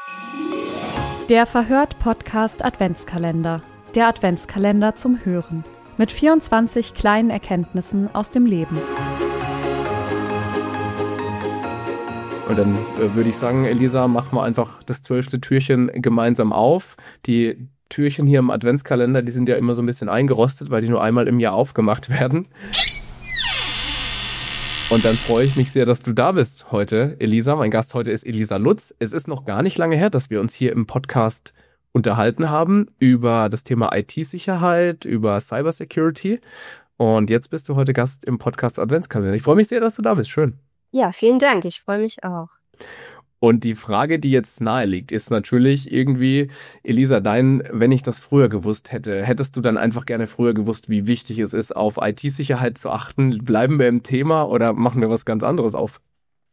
Der Verhört-Podcast Adventskalender. Der Adventskalender zum Hören. Mit 24 kleinen Erkenntnissen aus dem Leben. Und dann würde ich sagen, Elisa, mach mal einfach das 12. Türchen gemeinsam auf. Die Türchen hier im Adventskalender, die sind ja immer so ein bisschen eingerostet, weil die nur einmal im Jahr aufgemacht werden. Und dann freue ich mich sehr, dass du da bist heute, Elisa. Mein Gast heute ist Elisa Lutz. Es ist noch gar nicht lange her, dass wir uns hier im Podcast unterhalten haben über das Thema IT-Sicherheit, über Cybersecurity. Und jetzt bist du heute Gast im Podcast Adventskalender. Ich freue mich sehr, dass du da bist. Schön. Ja, vielen Dank. Ich freue mich auch. Und die Frage, die jetzt nahe liegt, ist natürlich irgendwie, Elisa, wenn ich das früher gewusst hätte, hättest du dann einfach gerne früher gewusst, wie wichtig es ist, auf IT-Sicherheit zu achten? Bleiben wir im Thema oder machen wir was ganz anderes auf?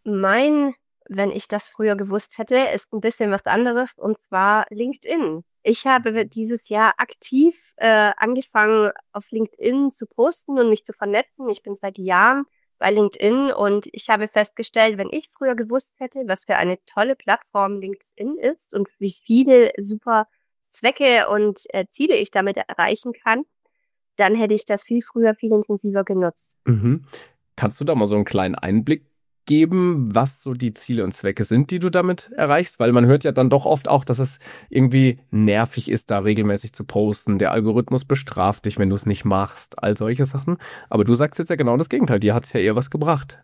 Wenn ich das früher gewusst hätte, ist ein bisschen was anderes, und zwar LinkedIn. Ich habe dieses Jahr aktiv angefangen, auf LinkedIn zu posten und mich zu vernetzen. Ich bin seit Jahren bei LinkedIn und ich habe festgestellt, wenn ich früher gewusst hätte, was für eine tolle Plattform LinkedIn ist und wie viele super Zwecke und Ziele ich damit erreichen kann, dann hätte ich das viel früher, viel intensiver genutzt. Mhm. Kannst du da mal so einen kleinen Einblick geben, was so die Ziele und Zwecke sind, die du damit erreichst? Weil man hört ja dann doch oft auch, dass es irgendwie nervig ist, da regelmäßig zu posten. Der Algorithmus bestraft dich, wenn du es nicht machst. All solche Sachen. Aber du sagst jetzt ja genau das Gegenteil. Dir hat es ja eher was gebracht.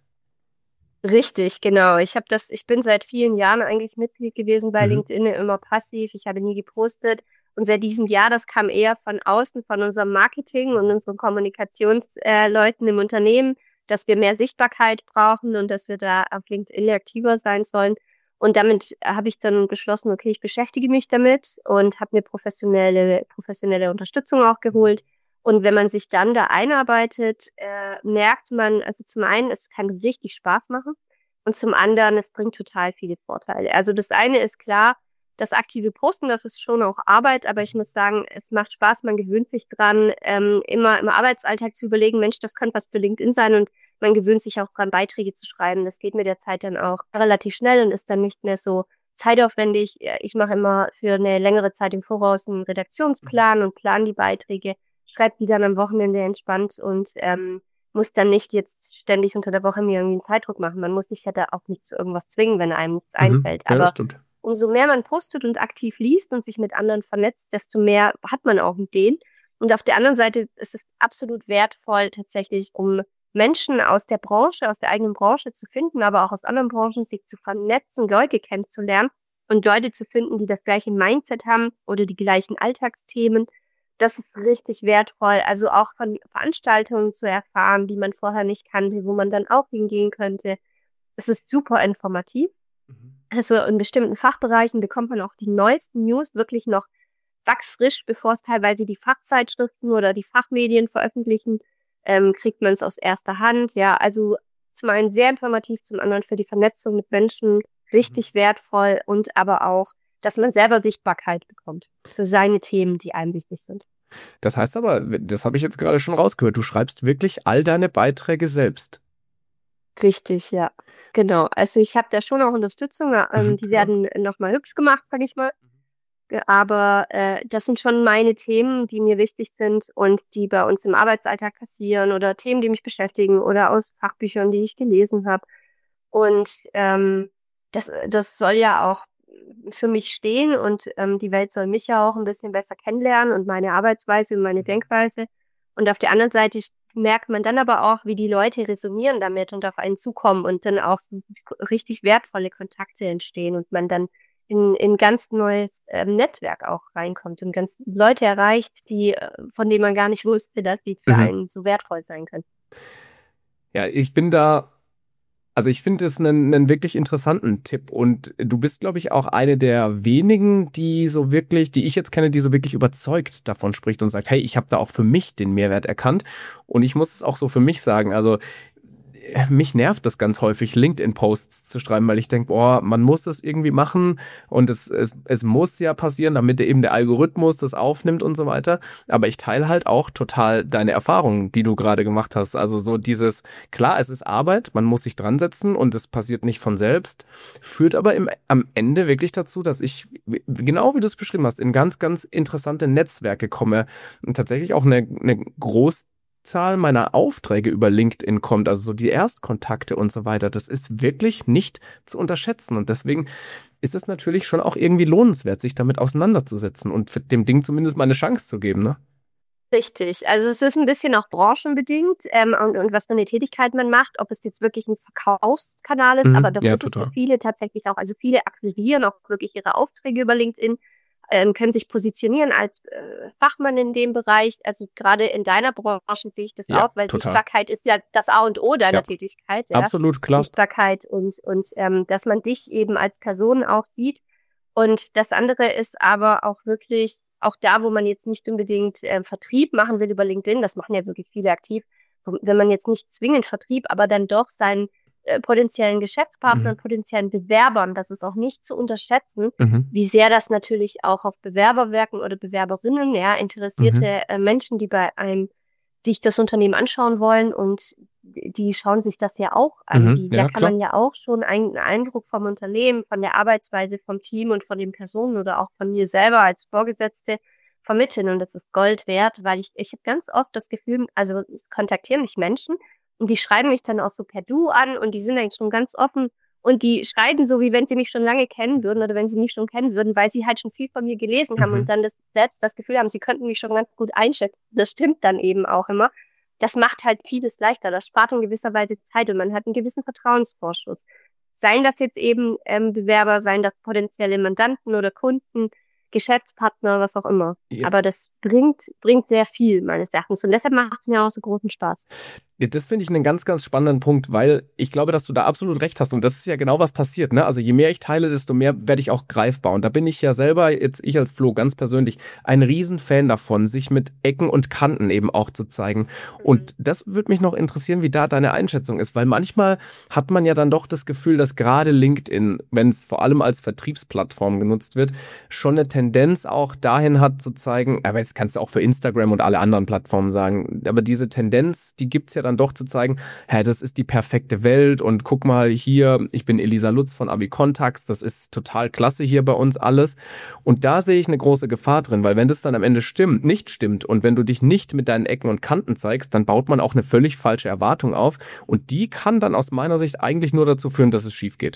Richtig, genau. Ich bin seit vielen Jahren eigentlich Mitglied gewesen bei LinkedIn, immer passiv. Ich habe nie gepostet. Und seit diesem Jahr, das kam eher von außen, von unserem Marketing und unseren Kommunikationsleuten im Unternehmen, dass wir mehr Sichtbarkeit brauchen und dass wir da auf LinkedIn aktiver sein sollen. Und damit habe ich dann beschlossen, okay, ich beschäftige mich damit und habe mir professionelle Unterstützung auch geholt. Und wenn man sich dann da einarbeitet, merkt man, also zum einen, es kann richtig Spaß machen und zum anderen, es bringt total viele Vorteile. Also das eine ist klar, das aktive Posten, das ist schon auch Arbeit, aber ich muss sagen, es macht Spaß, man gewöhnt sich dran, immer im Arbeitsalltag zu überlegen, Mensch, das könnte was für LinkedIn sein, und man gewöhnt sich auch dran, Beiträge zu schreiben. Das geht mit der Zeit dann auch relativ schnell und ist dann nicht mehr so zeitaufwendig. Ich mache immer für eine längere Zeit im Voraus einen Redaktionsplan und plane die Beiträge, schreibe die dann am Wochenende entspannt und muss dann nicht jetzt ständig unter der Woche mir irgendwie einen Zeitdruck machen. Man muss sich ja da auch nicht zu irgendwas zwingen, wenn einem nichts einfällt. Ja, aber das stimmt. umso mehr man postet und aktiv liest und sich mit anderen vernetzt, desto mehr hat man auch mit denen. Und auf der anderen Seite ist es absolut wertvoll, tatsächlich, um Menschen aus der Branche, aus der eigenen Branche zu finden, aber auch aus anderen Branchen, sich zu vernetzen, Leute kennenzulernen und Leute zu finden, die das gleiche Mindset haben oder die gleichen Alltagsthemen. Das ist richtig wertvoll. Also auch von Veranstaltungen zu erfahren, die man vorher nicht kannte, wo man dann auch hingehen könnte. Es ist super informativ. Also in bestimmten Fachbereichen bekommt man auch die neuesten News wirklich noch backfrisch, bevor es teilweise die Fachzeitschriften oder die Fachmedien veröffentlichen, kriegt man es aus erster Hand. Ja, also zum einen sehr informativ, zum anderen für die Vernetzung mit Menschen richtig wertvoll und aber auch, dass man selber Sichtbarkeit bekommt für seine Themen, die einem wichtig sind. Das heißt aber, das habe ich jetzt gerade schon rausgehört, du schreibst wirklich all deine Beiträge selbst. Richtig, ja. Genau. Also ich habe da schon auch Unterstützung. Die werden nochmal hübsch gemacht, sag ich mal. Aber das sind schon meine Themen, die mir wichtig sind und die bei uns im Arbeitsalltag passieren oder Themen, die mich beschäftigen oder aus Fachbüchern, die ich gelesen habe. Und das soll ja auch für mich stehen und die Welt soll mich ja auch ein bisschen besser kennenlernen und meine Arbeitsweise und meine Denkweise. Und auf der anderen Seite merkt man dann aber auch, wie die Leute resonieren damit und auf einen zukommen und dann auch so richtig wertvolle Kontakte entstehen und man dann in ganz neues Netzwerk auch reinkommt und ganz Leute erreicht, von denen man gar nicht wusste, dass die für einen so wertvoll sein können. Ja, ich finde es einen wirklich interessanten Tipp, und du bist, glaube ich, auch eine der wenigen, die ich jetzt kenne, die so wirklich überzeugt davon spricht und sagt, hey, ich habe da auch für mich den Mehrwert erkannt, und ich muss es auch so für mich sagen, also mich nervt das ganz häufig, LinkedIn-Posts zu schreiben, weil ich denke, boah, man muss das irgendwie machen und es muss ja passieren, damit eben der Algorithmus das aufnimmt und so weiter. Aber ich teile halt auch total deine Erfahrungen, die du gerade gemacht hast. Also so dieses, klar, es ist Arbeit, man muss sich dran setzen und es passiert nicht von selbst, führt aber am Ende wirklich dazu, dass ich, genau wie du es beschrieben hast, in ganz, ganz interessante Netzwerke komme und tatsächlich auch eine Großzahl meiner Aufträge über LinkedIn kommt, also so die Erstkontakte und so weiter. Das ist wirklich nicht zu unterschätzen und deswegen ist es natürlich schon auch irgendwie lohnenswert, sich damit auseinanderzusetzen und für dem Ding zumindest mal eine Chance zu geben, ne? Richtig. Also es ist ein bisschen auch branchenbedingt und was für eine Tätigkeit man macht, ob es jetzt wirklich ein Verkaufskanal ist, aber doch Ja, ist es für total. viele tatsächlich auch, also viele akquirieren auch wirklich ihre Aufträge über LinkedIn, können sich positionieren als Fachmann in dem Bereich. Also gerade in deiner Branche sehe ich das Ja, auch, weil total. Sichtbarkeit ist ja das A und O deiner Ja. Tätigkeit, ja. Absolut, klar. Sichtbarkeit und dass man dich eben als Person auch sieht. Und das andere ist aber auch wirklich, auch da, wo man jetzt nicht unbedingt Vertrieb machen will über LinkedIn, das machen ja wirklich viele aktiv, wenn man jetzt nicht zwingend Vertrieb, aber dann doch seinen potenziellen Geschäftspartnern, potenziellen Bewerbern, das ist auch nicht zu unterschätzen, wie sehr das natürlich auch auf Bewerber wirken oder Bewerberinnen, ja, interessierte Menschen, die bei einem sich das Unternehmen anschauen wollen und die schauen sich das ja auch an. Da Ja, kann klar. man ja auch schon einen Eindruck vom Unternehmen, von der Arbeitsweise, vom Team und von den Personen oder auch von mir selber als Vorgesetzte vermitteln. Und das ist Gold wert, weil ich habe ganz oft das Gefühl, also es kontaktieren mich Menschen und die schreiben mich dann auch so per Du an und die sind eigentlich schon ganz offen und die schreiben so, wie wenn sie mich schon lange kennen würden oder wenn sie mich schon kennen würden, weil sie halt schon viel von mir gelesen haben und dann selbst das Gefühl haben, sie könnten mich schon ganz gut einschätzen. Das stimmt dann eben auch immer. Das macht halt vieles leichter. Das spart in gewisser Weise Zeit und man hat einen gewissen Vertrauensvorschuss. Seien das jetzt eben Bewerber, seien das potenzielle Mandanten oder Kunden, Geschäftspartner, was auch immer. Ja. Aber das bringt sehr viel meines Erachtens und deshalb macht es mir auch so großen Spaß. Das finde ich einen ganz, ganz spannenden Punkt, weil ich glaube, dass du da absolut recht hast. Und das ist ja genau, was passiert, ne? Also je mehr ich teile, desto mehr werde ich auch greifbar. Und da bin ich ja selber, jetzt ich als Flo ganz persönlich, ein Riesenfan davon, sich mit Ecken und Kanten eben auch zu zeigen. Und das würde mich noch interessieren, wie da deine Einschätzung ist. Weil manchmal hat man ja dann doch das Gefühl, dass gerade LinkedIn, wenn es vor allem als Vertriebsplattform genutzt wird, schon eine Tendenz auch dahin hat zu zeigen, aber das kannst du auch für Instagram und alle anderen Plattformen sagen, aber diese Tendenz, die gibt's ja dann doch zu zeigen, hä, das ist die perfekte Welt und guck mal hier, ich bin Elisa Lutz von Abicontax, das ist total klasse hier bei uns alles. Und da sehe ich eine große Gefahr drin, weil wenn das dann am Ende nicht stimmt und wenn du dich nicht mit deinen Ecken und Kanten zeigst, dann baut man auch eine völlig falsche Erwartung auf und die kann dann aus meiner Sicht eigentlich nur dazu führen, dass es schief geht.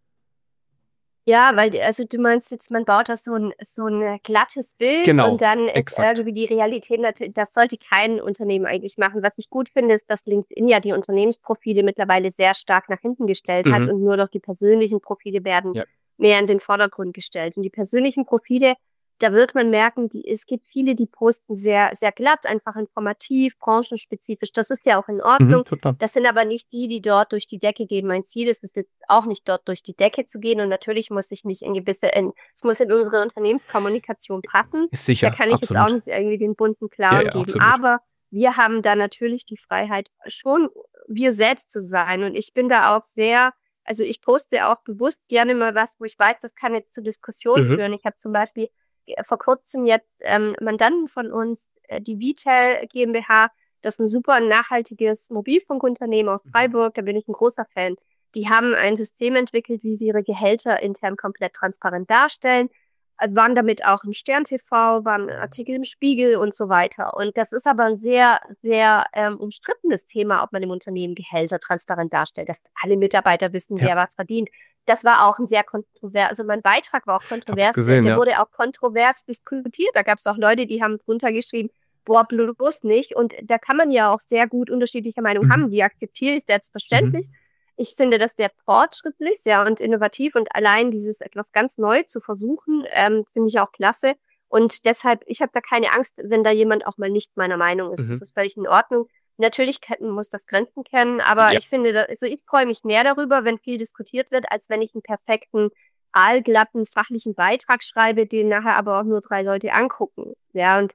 Ja, weil, also du meinst jetzt, man baut das so ein glattes Bild Genau, und dann ist exakt. irgendwie die Realität natürlich, das sollte kein Unternehmen eigentlich machen. Was ich gut finde, ist, dass LinkedIn ja die Unternehmensprofile mittlerweile sehr stark nach hinten gestellt hat und nur noch die persönlichen Profile werden Ja. mehr in den Vordergrund gestellt. Und die persönlichen Profile, da wird man merken, es gibt viele, die posten sehr, sehr glatt, einfach informativ, branchenspezifisch. Das ist ja auch in Ordnung. Total. Das sind aber nicht die dort durch die Decke gehen. Mein Ziel ist es jetzt auch nicht, dort durch die Decke zu gehen. Und natürlich muss ich mich es muss in unsere Unternehmenskommunikation passen. Ist sicher, Da kann ich absolut. jetzt auch nicht irgendwie den bunten Clown Ja, geben. absolut. Aber wir haben da natürlich die Freiheit, schon wir selbst zu sein. Und ich bin da auch sehr, also ich poste auch bewusst gerne mal was, wo ich weiß, das kann jetzt zu Diskussionen führen. Ich habe zum Beispiel vor kurzem jetzt Mandanten von uns, die Vitel GmbH, das ist ein super nachhaltiges Mobilfunkunternehmen aus Freiburg, da bin ich ein großer Fan. Die haben ein System entwickelt, wie sie ihre Gehälter intern komplett transparent darstellen, waren damit auch im Stern TV, waren Artikel im Spiegel und so weiter. Und das ist aber ein sehr, sehr umstrittenes Thema, ob man im Unternehmen Gehälter transparent darstellt, dass alle Mitarbeiter wissen, wer was verdient. Das war auch ein sehr kontrovers, also mein Beitrag war auch kontrovers. Hab's gesehen, der ja. wurde auch kontrovers diskutiert. Da gab es auch Leute, die haben drunter geschrieben, boah, bloß nicht. Und da kann man ja auch sehr gut unterschiedliche Meinungen haben. Die akzeptiere ich selbstverständlich. Ich finde das sehr fortschrittlich, sehr und innovativ und allein dieses etwas ganz neu zu versuchen, finde ich auch klasse. Und deshalb, ich habe da keine Angst, wenn da jemand auch mal nicht meiner Meinung ist. Das ist völlig in Ordnung. Natürlich muss das Grenzen kennen, aber ich finde, also ich freue mich mehr darüber, wenn viel diskutiert wird, als wenn ich einen perfekten, aalglatten, fachlichen Beitrag schreibe, den nachher aber auch nur 3 Leute angucken. Ja, und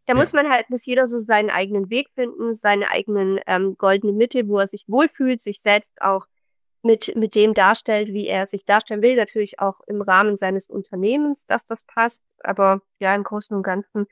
Da muss man halt, dass jeder so seinen eigenen Weg finden, seine eigenen goldene Mitte, wo er sich wohlfühlt, sich selbst auch mit dem darstellt, wie er sich darstellen will. Natürlich auch im Rahmen seines Unternehmens, dass das passt. Aber ja, im Großen und Ganzen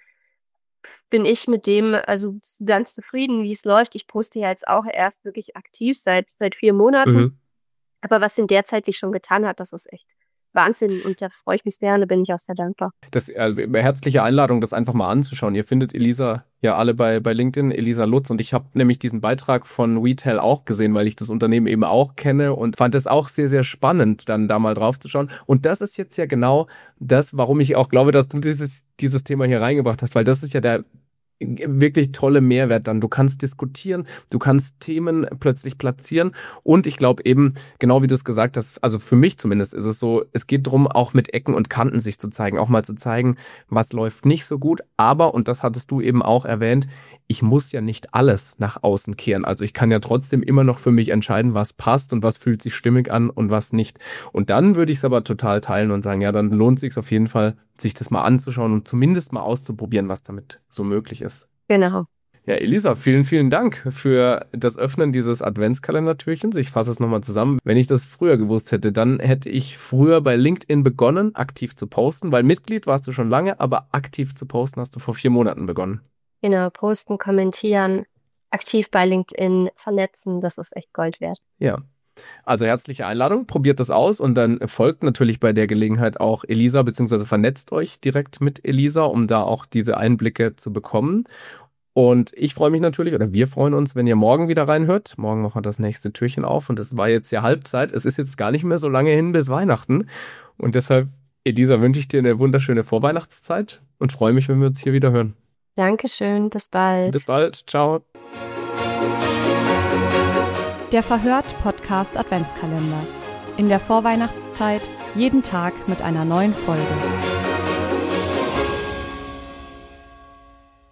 bin ich mit dem also ganz zufrieden, wie es läuft. Ich poste ja jetzt auch erst wirklich aktiv seit 4 Monaten. Mhm. Aber was in der Zeit sich schon getan hat, das ist echt Wahnsinn. Und da freue ich mich sehr und da bin ich auch sehr dankbar. Das herzliche Einladung, das einfach mal anzuschauen. Ihr findet Elisa ja alle bei LinkedIn, Elisa Lutz. Und ich habe nämlich diesen Beitrag von WeTel auch gesehen, weil ich das Unternehmen eben auch kenne und fand es auch sehr, sehr spannend, dann da mal drauf zu schauen. Und das ist jetzt ja genau das, warum ich auch glaube, dass du dieses Thema hier reingebracht hast, weil das ist ja der wirklich tolle Mehrwert dann. Du kannst diskutieren, du kannst Themen plötzlich platzieren und ich glaube eben, genau wie du es gesagt hast, also für mich zumindest ist es so, es geht darum, auch mit Ecken und Kanten sich zu zeigen, auch mal zu zeigen, was läuft nicht so gut, aber, und das hattest du eben auch erwähnt, ich muss ja nicht alles nach außen kehren. Also ich kann ja trotzdem immer noch für mich entscheiden, was passt und was fühlt sich stimmig an und was nicht. Und dann würde ich es aber total teilen und sagen, ja, dann lohnt es sich auf jeden Fall, sich das mal anzuschauen und zumindest mal auszuprobieren, was damit so möglich ist. Genau. Ja, Elisa, vielen, vielen Dank für das Öffnen dieses Adventskalendertürchens. Ich fasse es nochmal zusammen. Wenn ich das früher gewusst hätte, dann hätte ich früher bei LinkedIn begonnen, aktiv zu posten, weil Mitglied warst du schon lange, aber aktiv zu posten hast du vor 4 Monaten begonnen. Genau, posten, kommentieren, aktiv bei LinkedIn, vernetzen, das ist echt Gold wert. Ja. Also herzliche Einladung, probiert das aus und dann folgt natürlich bei der Gelegenheit auch Elisa, beziehungsweise vernetzt euch direkt mit Elisa, um da auch diese Einblicke zu bekommen. Und ich freue mich natürlich, oder wir freuen uns, wenn ihr morgen wieder reinhört. Morgen machen wir das nächste Türchen auf und es war jetzt ja Halbzeit. Es ist jetzt gar nicht mehr so lange hin bis Weihnachten. Und deshalb, Elisa, wünsche ich dir eine wunderschöne Vorweihnachtszeit und freue mich, wenn wir uns hier wieder hören. Dankeschön, bis bald. Bis bald, ciao. Der Verhört-Podcast Adventskalender. In der Vorweihnachtszeit jeden Tag mit einer neuen Folge.